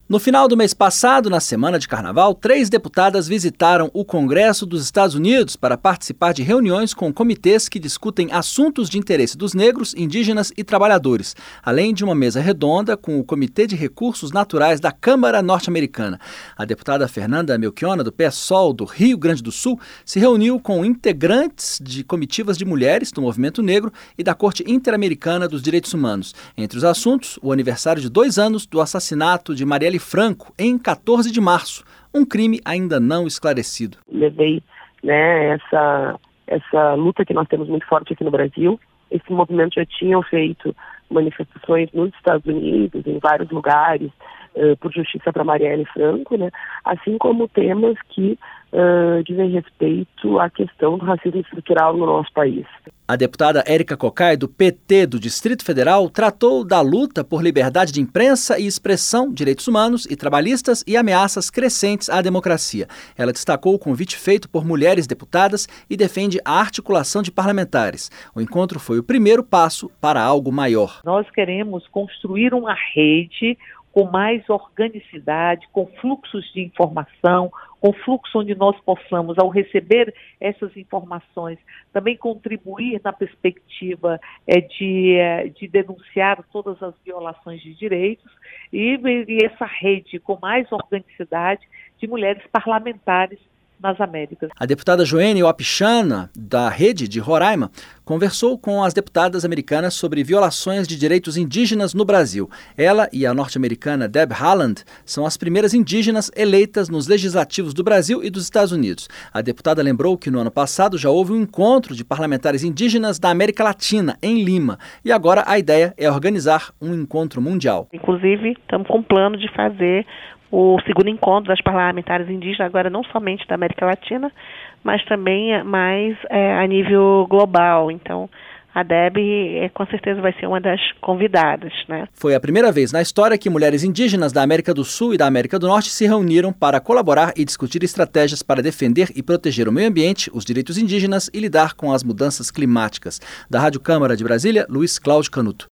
No final do mês passado, na semana de carnaval, 3 deputadas visitaram o Congresso dos Estados Unidos para participar de reuniões com comitês que discutem assuntos de interesse dos negros, indígenas e trabalhadores, além de uma mesa redonda com o Comitê de Recursos Naturais da Câmara Norte-Americana. A deputada Fernanda Melchiona, do PSOL do Rio Grande do Sul, se reuniu com integrantes de comitivas de mulheres do Movimento Negro e da Corte Interamericana dos Direitos Humanos. Entre os assuntos, o aniversário de 2 anos do assassinato de Marielle Franco, em 14 de março, um crime ainda não esclarecido. Levei essa luta que nós temos muito forte aqui no Brasil. Esse movimento já tinha feito manifestações nos Estados Unidos, em vários lugares, por justiça para Marielle Franco, né? Assim como temas que dizem respeito à questão do racismo estrutural no nosso país. A deputada Érica Cocai, do PT do Distrito Federal, tratou da luta por liberdade de imprensa e expressão, direitos humanos e trabalhistas e ameaças crescentes à democracia. Ela destacou o convite feito por mulheres deputadas e defende a articulação de parlamentares. O encontro foi o primeiro passo para algo maior. Nós queremos construir uma rede com mais organicidade, com fluxos de informação, com fluxo onde nós possamos, ao receber essas informações, também contribuir na perspectiva de denunciar todas as violações de direitos e essa rede com mais organicidade de mulheres parlamentares nas Américas. A deputada Joênia Wapichana, da Rede de Roraima, conversou com as deputadas americanas sobre violações de direitos indígenas no Brasil. Ela e a norte-americana Deb Haaland são as primeiras indígenas eleitas nos legislativos do Brasil e dos Estados Unidos. A deputada lembrou que no ano passado já houve um encontro de parlamentares indígenas da América Latina, em Lima, e agora a ideia é organizar um encontro mundial. Inclusive, estamos com um plano de fazer o segundo encontro das parlamentares indígenas, agora não somente da América Latina, mas também mais a nível global. Então, a Deb com certeza vai ser uma das convidadas, né? Foi a primeira vez na história que mulheres indígenas da América do Sul e da América do Norte se reuniram para colaborar e discutir estratégias para defender e proteger o meio ambiente, os direitos indígenas e lidar com as mudanças climáticas. Da Rádio Câmara de Brasília, Luiz Cláudio Canuto.